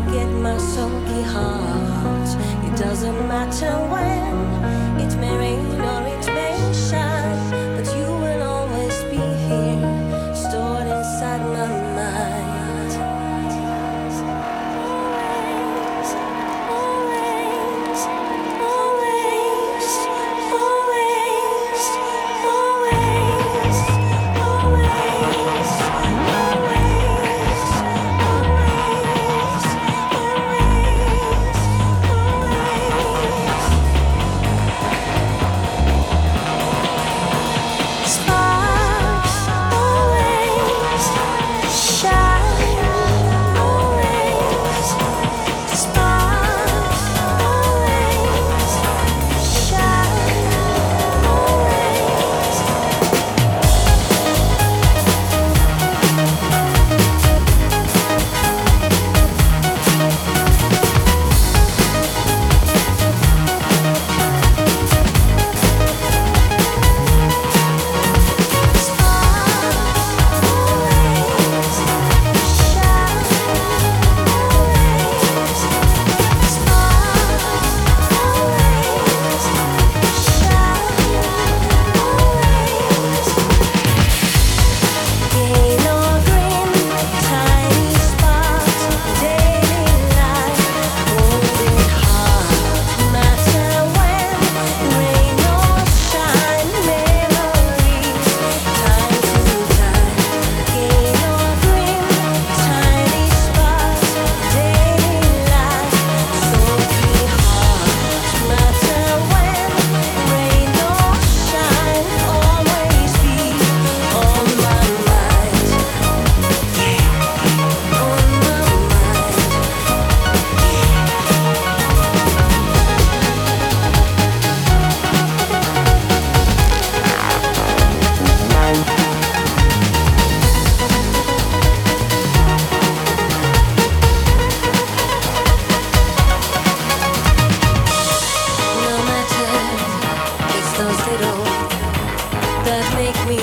forget my sulky heart. It doesn't matter when it may rain or it may shine, but you will always be here, stored inside my mind. Always, always, always, always, always, that make me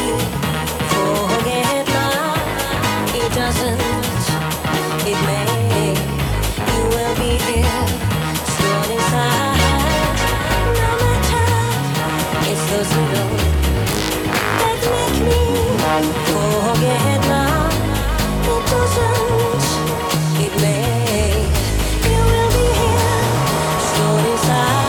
forget now. It doesn't, it may, you will be here, stored inside. No matter, it's those little that make me forget now. It doesn't, it may, you will be here, stored inside.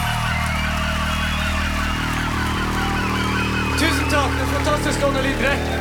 Tusen takk, det er fantastisk, Anne Lidre.